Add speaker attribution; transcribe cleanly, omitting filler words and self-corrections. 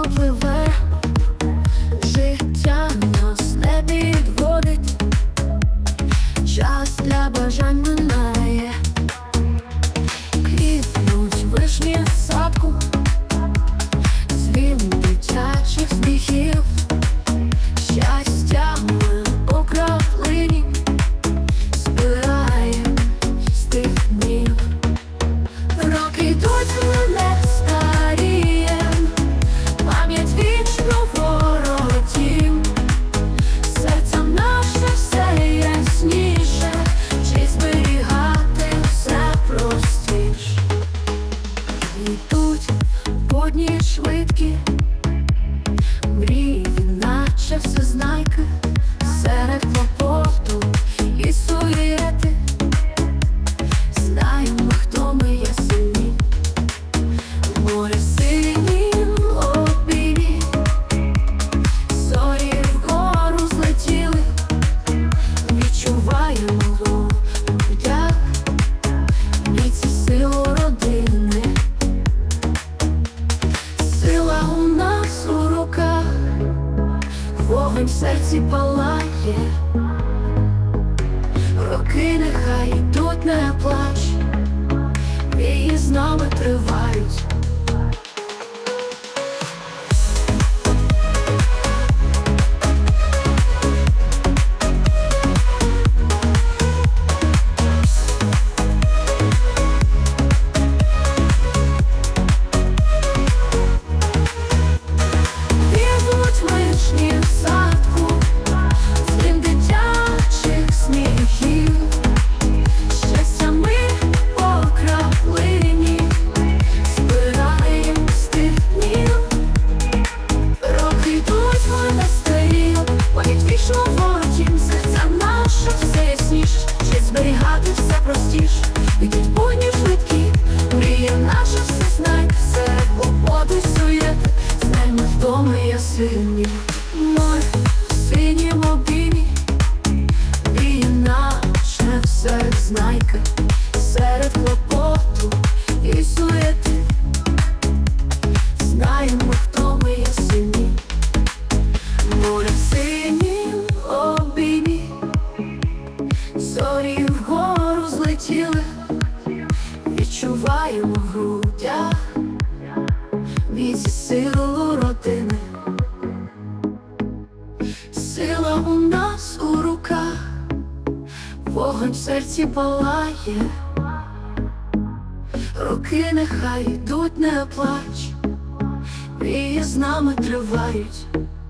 Speaker 1: швидко пливе, життя нас не підводить, час для бажань минає, квітнуть вишні в садку, дзвін дитячих сміхів, щастями по краплині збираєм з тих днів. Роки йдуть, ми не старієм, пам'ять вічно воротім, серцем наше все ясніше, чи зберігати все простіш. Йдуть будні швидкі, мрії, наче всезнайки, серед клопоту і суєти. Знаємо, хто ми є сильні, море синім обіймі, зорі вгору злетіли, відчуваємо в грудях міць і силу родини. Сила у нас у руках, вогонь в серці палає, роки нехай йдуть, не плач, мрії з нами тривають. Квітнуть вишні в садку, дзвін дитячих сміхів, щастями по краплині збираєм з тих днів. Роки йдуть, ми не старієм, пам'ять вічно воротім, серця наше все ясніше, чи зберігати все простіше. Йдуть будні швидкі, мрії наша все знайде, серед клопоту й суєти. Знаємо, хто ми є сильні, море в синім обіймі, мрії наче все знайки, серед клопоту і суєти. Знаємо, хто ми є сильні, море в синім обіймі, зорі вгору злетіли, відчуваємо в грудях міць і силу родини. Сила у нас у руках, вогонь в серці палає, роки нехай йдуть, не плач, мрії з нами тривають.